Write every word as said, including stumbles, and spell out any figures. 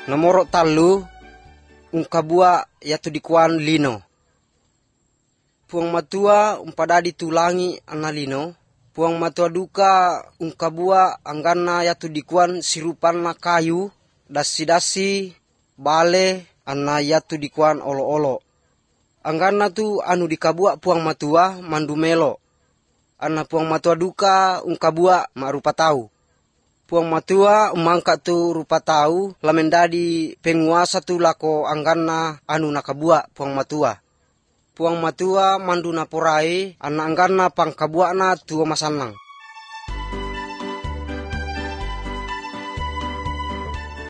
Nomor talu ungkabua yatu dikuan lino. Puang matua umpadadi tulangi ana lino. Puang matua duka ungkabua anggana yatu dikuan sirupan na kayu. Dasi-dasi bale ana yatu dikuan olo-olo. Anggana tu anu dikabua puang matua mandumelo. Ana puang matua duka ungkabua marupa tau. Puang matua umangka tu rupa tau lamendadi penguasa tu lako anggana anu nakabua puang matua. Puang matua mandu naporai ana anggana pangkabua na tua masanang.